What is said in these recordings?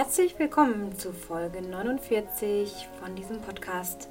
Herzlich willkommen zu Folge 49 von diesem Podcast.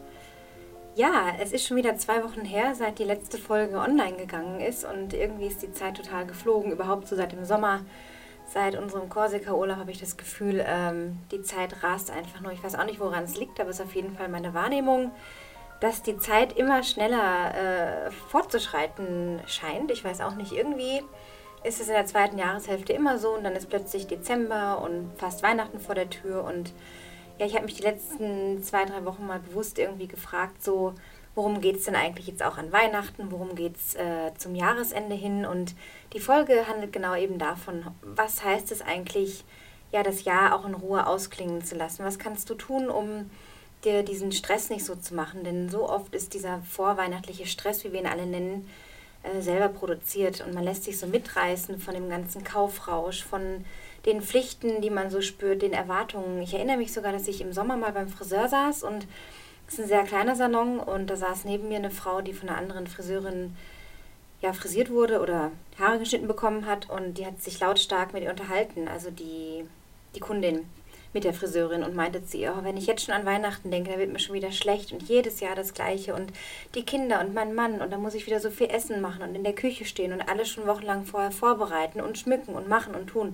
Ja, es ist schon wieder 2 Wochen her, seit die letzte Folge online gegangen ist und irgendwie ist die Zeit total geflogen, überhaupt so seit dem Sommer. Seit unserem Korsika-Urlaub habe ich das Gefühl, die Zeit rast einfach nur. Ich weiß auch nicht, woran es liegt, aber es ist auf jeden Fall meine Wahrnehmung, dass die Zeit immer schneller fortzuschreiten scheint. Ich weiß auch nicht, irgendwie ist es in der zweiten Jahreshälfte immer so und dann ist plötzlich Dezember und fast Weihnachten vor der Tür und ja, ich habe mich die letzten 2, 3 Wochen mal bewusst irgendwie gefragt, so, worum geht es denn eigentlich jetzt auch an Weihnachten, worum geht es zum Jahresende hin und die Folge handelt genau eben davon, was heißt es eigentlich, ja, das Jahr auch in Ruhe ausklingen zu lassen, was kannst du tun, um dir diesen Stress nicht so zu machen, denn so oft ist dieser vorweihnachtliche Stress, wie wir ihn alle nennen, selber produziert und man lässt sich so mitreißen von dem ganzen Kaufrausch, von den Pflichten, die man so spürt, den Erwartungen. Ich erinnere mich sogar, dass ich im Sommer mal beim Friseur saß und es ist ein sehr kleiner Salon und da saß neben mir eine Frau, die von einer anderen Friseurin ja, frisiert wurde oder Haare geschnitten bekommen hat und die hat sich lautstark mit ihr unterhalten, also die Kundin mit der Friseurin und meinte zu ihr, oh, wenn ich jetzt schon an Weihnachten denke, da wird mir schon wieder schlecht und jedes Jahr das Gleiche und die Kinder und mein Mann und dann muss ich wieder so viel Essen machen und in der Küche stehen und alles schon wochenlang vorher vorbereiten und schmücken und machen und tun.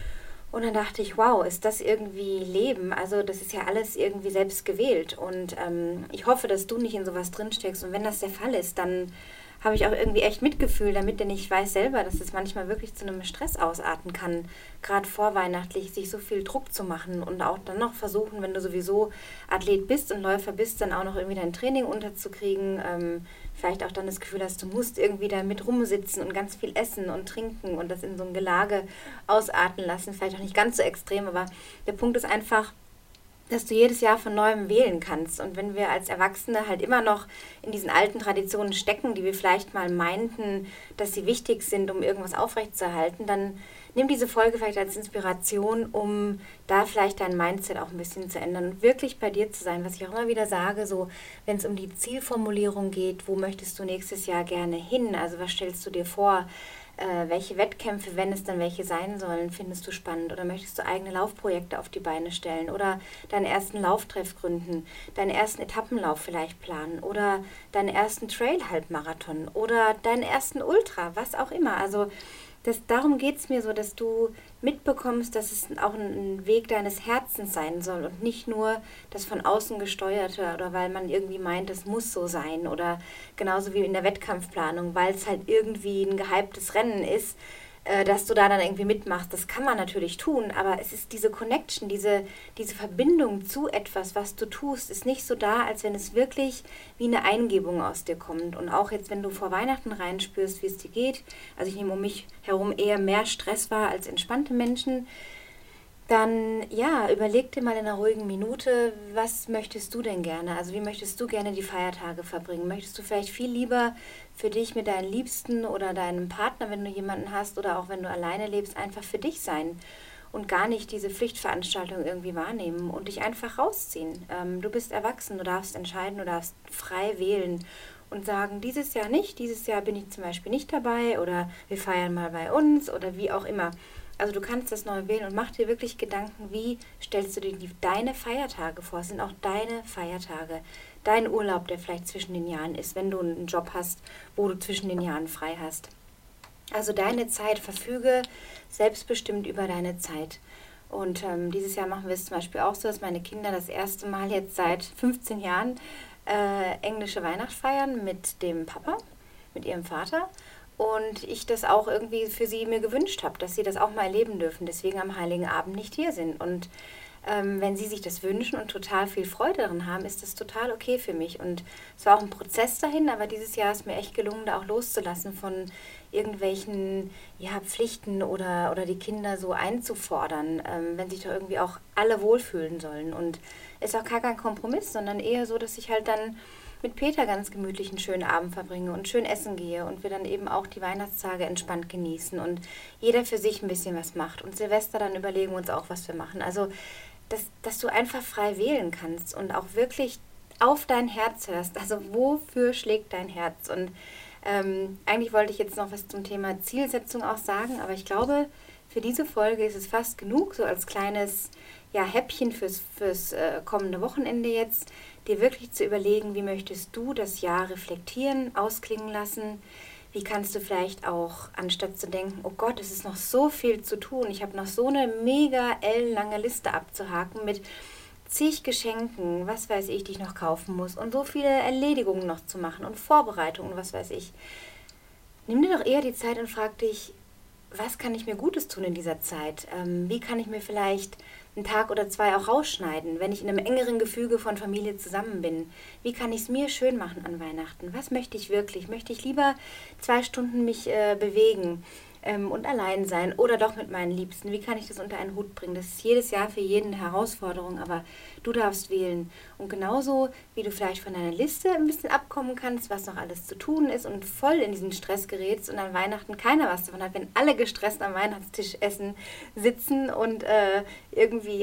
Und dann dachte ich, wow, ist das irgendwie Leben? Also das ist ja alles irgendwie selbst gewählt und ich hoffe, dass du nicht in sowas drinsteckst und wenn das der Fall ist, dann habe ich auch irgendwie echt Mitgefühl damit, denn ich weiß selber, dass es manchmal wirklich zu einem Stress ausarten kann, gerade vorweihnachtlich sich so viel Druck zu machen und auch dann noch versuchen, wenn du sowieso Athlet bist und Läufer bist, dann auch noch irgendwie dein Training unterzukriegen, vielleicht auch dann das Gefühl hast, du musst irgendwie da mit rumsitzen und ganz viel essen und trinken und das in so ein Gelage ausarten lassen, vielleicht auch nicht ganz so extrem, aber der Punkt ist einfach, dass du jedes Jahr von Neuem wählen kannst. Und wenn wir als Erwachsene halt immer noch in diesen alten Traditionen stecken, die wir vielleicht mal meinten, dass sie wichtig sind, um irgendwas aufrechtzuerhalten, dann nimm diese Folge vielleicht als Inspiration, um da vielleicht dein Mindset auch ein bisschen zu ändern und wirklich bei dir zu sein. Was ich auch immer wieder sage, so wenn es um die Zielformulierung geht, wo möchtest du nächstes Jahr gerne hin? Also was stellst du dir vor? Welche Wettkämpfe, wenn es dann welche sein sollen, findest du spannend? Oder möchtest du eigene Laufprojekte auf die Beine stellen? Oder deinen ersten Lauftreff gründen? Deinen ersten Etappenlauf vielleicht planen? Oder deinen ersten Trail-Halbmarathon? Oder deinen ersten Ultra? Was auch immer. Also darum geht es mir so, dass du mitbekommst, dass es auch ein Weg deines Herzens sein soll und nicht nur das von außen gesteuerte oder weil man irgendwie meint, es muss so sein oder genauso wie in der Wettkampfplanung, weil es halt irgendwie ein gehyptes Rennen ist, dass du da dann irgendwie mitmachst. Das kann man natürlich tun, aber es ist diese Connection, diese Verbindung zu etwas, was du tust, ist nicht so da, als wenn es wirklich wie eine Eingebung aus dir kommt. Und auch jetzt, wenn du vor Weihnachten reinspürst, wie es dir geht, also ich nehme um mich herum eher mehr Stress wahr als entspannte Menschen, dann ja, überleg dir mal in einer ruhigen Minute, was möchtest du denn gerne? Also wie möchtest du gerne die Feiertage verbringen? Möchtest du vielleicht viel lieber für dich mit deinen Liebsten oder deinem Partner, wenn du jemanden hast oder auch wenn du alleine lebst, einfach für dich sein und gar nicht diese Pflichtveranstaltung irgendwie wahrnehmen und dich einfach rausziehen? Du bist erwachsen, du darfst entscheiden, du darfst frei wählen und sagen, dieses Jahr nicht, dieses Jahr bin ich zum Beispiel nicht dabei oder wir feiern mal bei uns oder wie auch immer. Also du kannst das neu wählen und mach dir wirklich Gedanken, wie stellst du dir deine Feiertage vor? Es sind auch deine Feiertage, dein Urlaub, der vielleicht zwischen den Jahren ist, wenn du einen Job hast, wo du zwischen den Jahren frei hast. Also deine Zeit, verfüge selbstbestimmt über deine Zeit. Und dieses Jahr machen wir es zum Beispiel auch so, dass meine Kinder das erste Mal jetzt seit 15 Jahren englische Weihnacht feiern mit dem Papa, mit ihrem Vater. Und ich das auch irgendwie für sie mir gewünscht habe, dass sie das auch mal erleben dürfen, deswegen am Heiligen Abend nicht hier sind. Und wenn sie sich das wünschen und total viel Freude daran haben, ist das total okay für mich. Und es war auch ein Prozess dahin, aber dieses Jahr ist mir echt gelungen, da auch loszulassen von irgendwelchen Pflichten oder die Kinder so einzufordern, wenn sich doch irgendwie auch alle wohlfühlen sollen. Und ist auch gar kein Kompromiss, sondern eher so, dass ich halt dann mit Peter ganz gemütlich einen schönen Abend verbringe und schön essen gehe und wir dann eben auch die Weihnachtstage entspannt genießen und jeder für sich ein bisschen was macht. Und Silvester, dann überlegen wir uns auch, was wir machen. Also, dass du einfach frei wählen kannst und auch wirklich auf dein Herz hörst. Also, wofür schlägt dein Herz? Und eigentlich wollte ich jetzt noch was zum Thema Zielsetzung auch sagen, aber ich glaube, für diese Folge ist es fast genug, so als kleines Häppchen fürs kommende Wochenende jetzt, dir wirklich zu überlegen, wie möchtest du das Jahr reflektieren, ausklingen lassen. Wie kannst du vielleicht auch, anstatt zu denken, oh Gott, es ist noch so viel zu tun, ich habe noch so eine mega ellenlange Liste abzuhaken mit zig Geschenken, was weiß ich, die ich noch kaufen muss und so viele Erledigungen noch zu machen und Vorbereitungen, was weiß ich. Nimm dir doch eher die Zeit und frag dich, was kann ich mir Gutes tun in dieser Zeit? Wie kann ich mir vielleicht einen Tag oder zwei auch rausschneiden, wenn ich in einem engeren Gefüge von Familie zusammen bin? Wie kann ich es mir schön machen an Weihnachten? Was möchte ich wirklich? Möchte ich lieber 2 Stunden mich bewegen und allein sein oder doch mit meinen Liebsten? Wie kann ich das unter einen Hut bringen? Das ist jedes Jahr für jeden eine Herausforderung, aber du darfst wählen. Und genauso, wie du vielleicht von deiner Liste ein bisschen abkommen kannst, was noch alles zu tun ist und voll in diesen Stress gerätst und an Weihnachten keiner was davon hat, wenn alle gestresst am Weihnachtstisch sitzen und irgendwie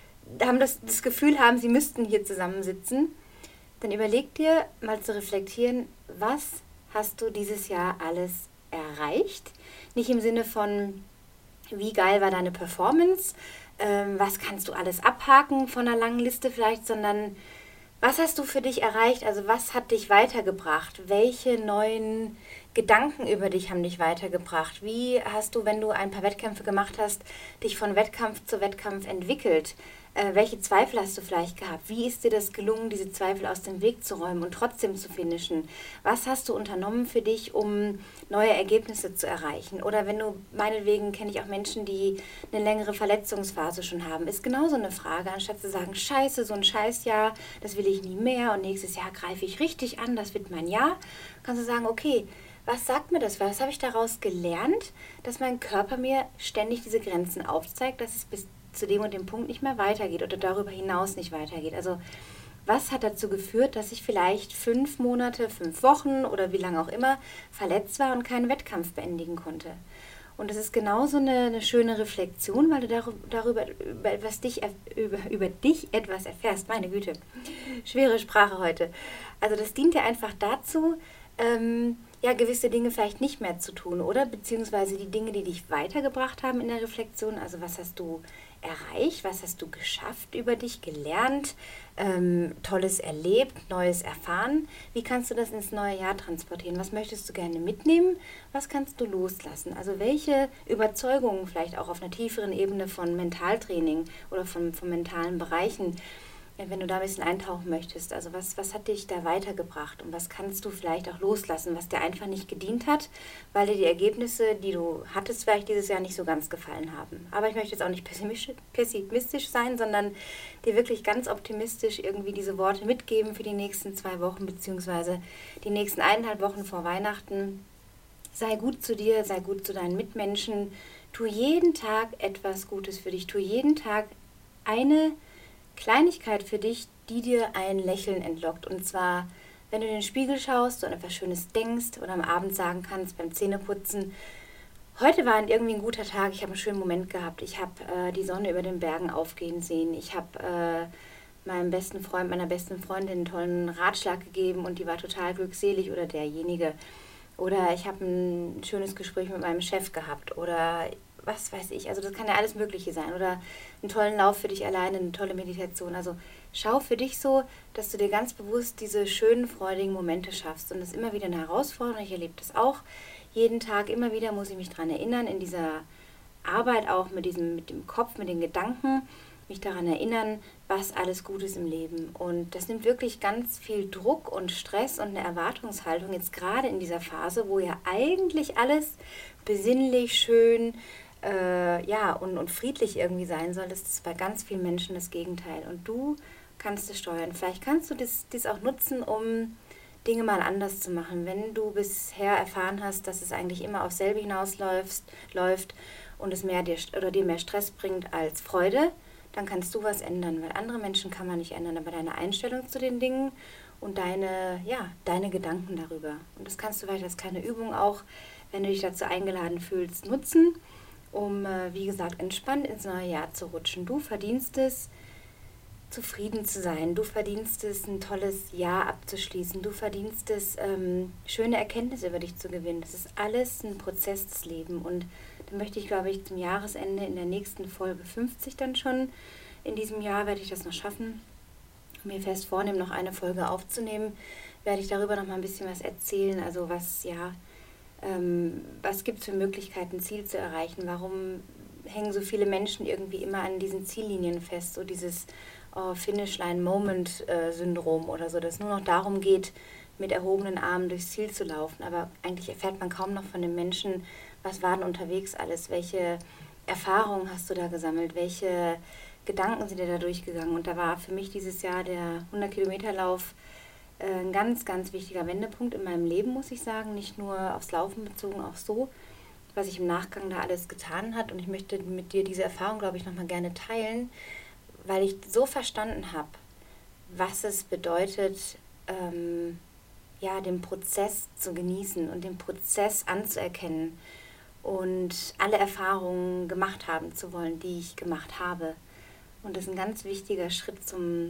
das Gefühl haben, sie müssten hier zusammensitzen, dann überleg dir mal zu reflektieren, was hast du dieses Jahr alles erreicht? Nicht im Sinne von, wie geil war deine Performance, was kannst du alles abhaken von einer langen Liste vielleicht, sondern was hast du für dich erreicht, also was hat dich weitergebracht, welche neuen Gedanken über dich haben dich weitergebracht, wie hast du, wenn du ein paar Wettkämpfe gemacht hast, dich von Wettkampf zu Wettkampf entwickelt, welche Zweifel hast du vielleicht gehabt, wie ist dir das gelungen, diese Zweifel aus dem Weg zu räumen und trotzdem zu finishen, was hast du unternommen für dich, um neue Ergebnisse zu erreichen, oder wenn du, meinetwegen kenne ich auch Menschen, die eine längere Verletzungsphase schon haben, ist genauso eine Frage, anstatt zu sagen, scheiße, so ein Scheißjahr, das will ich nie mehr und nächstes Jahr greife ich richtig an, das wird mein Jahr, kannst du sagen, okay, was sagt mir das? Was habe ich daraus gelernt, dass mein Körper mir ständig diese Grenzen aufzeigt, dass es bis zu dem und dem Punkt nicht mehr weitergeht oder darüber hinaus nicht weitergeht? Also was hat dazu geführt, dass ich vielleicht 5 Monate, 5 Wochen oder wie lange auch immer verletzt war und keinen Wettkampf beendigen konnte? Und das ist genauso eine schöne Reflexion, weil du darüber über dich etwas erfährst. Meine Güte, schwere Sprache heute. Also das dient dir einfach dazu, gewisse Dinge vielleicht nicht mehr zu tun, oder? Beziehungsweise die Dinge, die dich weitergebracht haben in der Reflexion. Also was hast du erreicht, was hast du geschafft, über dich gelernt, Tolles erlebt, Neues erfahren. Wie kannst du das ins neue Jahr transportieren? Was möchtest du gerne mitnehmen? Was kannst du loslassen? Also welche Überzeugungen vielleicht auch auf einer tieferen Ebene von Mentaltraining oder von mentalen Bereichen, wenn du da ein bisschen eintauchen möchtest, also was hat dich da weitergebracht und was kannst du vielleicht auch loslassen, was dir einfach nicht gedient hat, weil dir die Ergebnisse, die du hattest, vielleicht dieses Jahr nicht so ganz gefallen haben. Aber ich möchte jetzt auch nicht pessimistisch sein, sondern dir wirklich ganz optimistisch irgendwie diese Worte mitgeben für die nächsten 2 Wochen, beziehungsweise die nächsten 1,5 Wochen vor Weihnachten. Sei gut zu dir, sei gut zu deinen Mitmenschen, tu jeden Tag etwas Gutes für dich, tu jeden Tag eine Kleinigkeit für dich, die dir ein Lächeln entlockt. Und zwar, wenn du in den Spiegel schaust und etwas Schönes denkst oder am Abend sagen kannst beim Zähneputzen, heute war irgendwie ein guter Tag, ich habe einen schönen Moment gehabt, ich habe die Sonne über den Bergen aufgehen sehen, ich habe meinem besten Freund, meiner besten Freundin einen tollen Ratschlag gegeben und die war total glückselig oder derjenige. Oder ich habe ein schönes Gespräch mit meinem Chef gehabt oder was weiß ich, also das kann ja alles Mögliche sein oder einen tollen Lauf für dich alleine, eine tolle Meditation. Also schau für dich so, dass du dir ganz bewusst diese schönen, freudigen Momente schaffst und das ist immer wieder eine Herausforderung. Ich erlebe das auch jeden Tag, immer wieder muss ich mich daran erinnern, in dieser Arbeit auch mit dem Kopf, mit den Gedanken, mich daran erinnern, was alles gut ist im Leben. Und das nimmt wirklich ganz viel Druck und Stress und eine Erwartungshaltung, jetzt gerade in dieser Phase, wo ja eigentlich alles besinnlich, schön, und friedlich irgendwie sein soll. Das ist bei ganz vielen Menschen das Gegenteil. Und du kannst es steuern. Vielleicht kannst du das auch nutzen, um Dinge mal anders zu machen. Wenn du bisher erfahren hast, dass es eigentlich immer auf selbe läuft und es dir mehr Stress bringt als Freude, dann kannst du was ändern, weil andere Menschen kann man nicht ändern, aber deine Einstellung zu den Dingen und deine Gedanken darüber. Und das kannst du vielleicht als kleine Übung auch, wenn du dich dazu eingeladen fühlst, nutzen, um, wie gesagt, entspannt ins neue Jahr zu rutschen. Du verdienst es, zufrieden zu sein. Du verdienst es, ein tolles Jahr abzuschließen. Du verdienst es, schöne Erkenntnisse über dich zu gewinnen. Das ist alles ein Prozess des Lebens. Und da möchte ich, glaube ich, zum Jahresende in der nächsten Folge 50 dann schon in diesem Jahr werde ich das noch schaffen. Mir fest vornehmen, noch eine Folge aufzunehmen, werde ich darüber noch mal ein bisschen was erzählen. Also was gibt es für Möglichkeiten, ein Ziel zu erreichen? Warum hängen so viele Menschen irgendwie immer an diesen Ziellinien fest? So dieses Finish-Line-Moment-Syndrom oder so, dass es nur noch darum geht, mit erhobenen Armen durchs Ziel zu laufen. Aber eigentlich erfährt man kaum noch von den Menschen, was war denn unterwegs alles? Welche Erfahrungen hast du da gesammelt? Welche Gedanken sind dir da durchgegangen? Und da war für mich dieses Jahr der 100-Kilometer-Lauf ein ganz, ganz wichtiger Wendepunkt in meinem Leben, muss ich sagen. Nicht nur aufs Laufen bezogen, auch so, was sich im Nachgang da alles getan hat. Und ich möchte mit dir diese Erfahrung, glaube ich, nochmal gerne teilen, weil ich so verstanden habe, was es bedeutet, den Prozess zu genießen und den Prozess anzuerkennen und alle Erfahrungen gemacht haben zu wollen, die ich gemacht habe. Und das ist ein ganz wichtiger Schritt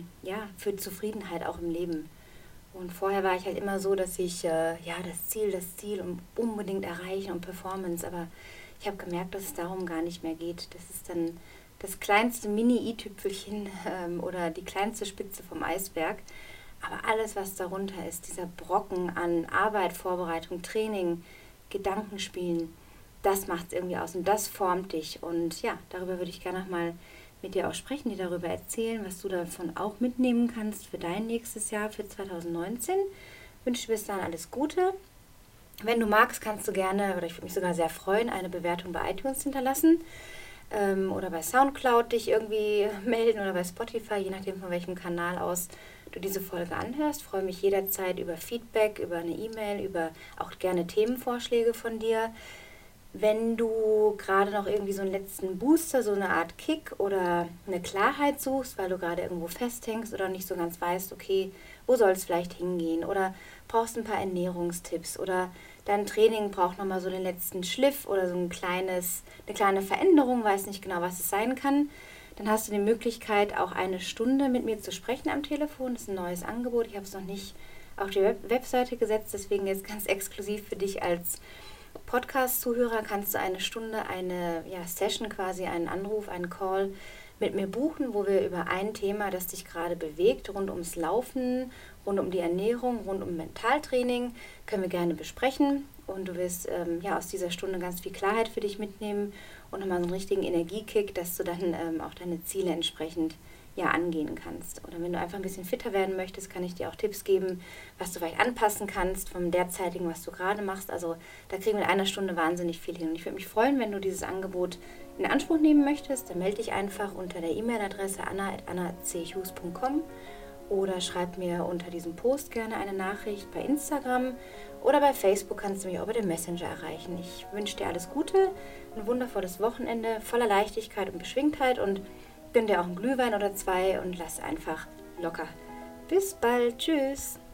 für Zufriedenheit auch im Leben. Und vorher war ich halt immer so, dass ich das Ziel und unbedingt erreichen und Performance, aber ich habe gemerkt, dass es darum gar nicht mehr geht. Das ist dann das kleinste Mini-i-Tüpfelchen oder die kleinste Spitze vom Eisberg. Aber alles, was darunter ist, dieser Brocken an Arbeit, Vorbereitung, Training, Gedankenspielen, das macht es irgendwie aus und das formt dich. Und ja, darüber würde ich gerne nochmal mit dir auch sprechen, dir darüber erzählen, was du davon auch mitnehmen kannst für dein nächstes Jahr, für 2019. Ich wünsche dir bis dahin alles Gute. Wenn du magst, kannst du gerne, oder ich würde mich sogar sehr freuen, eine Bewertung bei iTunes hinterlassen oder bei Soundcloud dich irgendwie melden oder bei Spotify, je nachdem von welchem Kanal aus du diese Folge anhörst. Ich freue mich jederzeit über Feedback, über eine E-Mail, über auch gerne Themenvorschläge von dir. Wenn du gerade noch irgendwie so einen letzten Booster, so eine Art Kick oder eine Klarheit suchst, weil du gerade irgendwo festhängst oder nicht so ganz weißt, okay, wo soll es vielleicht hingehen oder brauchst ein paar Ernährungstipps oder dein Training braucht nochmal so den letzten Schliff oder so eine kleine Veränderung, weiß nicht genau, was es sein kann, dann hast du die Möglichkeit, auch eine Stunde mit mir zu sprechen am Telefon. Das ist ein neues Angebot. Ich habe es noch nicht auf die Webseite gesetzt, deswegen jetzt ganz exklusiv für dich als Podcast-Zuhörer kannst du eine Stunde, eine Session quasi, einen Anruf, einen Call mit mir buchen, wo wir über ein Thema, das dich gerade bewegt, rund ums Laufen, rund um die Ernährung, rund um Mentaltraining, können wir gerne besprechen. Und du wirst aus dieser Stunde ganz viel Klarheit für dich mitnehmen und nochmal so einen richtigen Energiekick, dass du dann auch deine Ziele entsprechend angehen kannst. Oder wenn du einfach ein bisschen fitter werden möchtest, kann ich dir auch Tipps geben, was du vielleicht anpassen kannst vom derzeitigen, was du gerade machst. Also da kriegen wir in einer Stunde wahnsinnig viel hin. Und ich würde mich freuen, wenn du dieses Angebot in Anspruch nehmen möchtest. Dann melde dich einfach unter der E-Mail-Adresse anna@annachughes.com oder schreib mir unter diesem Post gerne eine Nachricht bei Instagram oder bei Facebook kannst du mich auch über den Messenger erreichen. Ich wünsche dir alles Gute, ein wundervolles Wochenende voller Leichtigkeit und Beschwingtheit und gönn dir auch einen Glühwein oder zwei und lass einfach locker. Bis bald. Tschüss.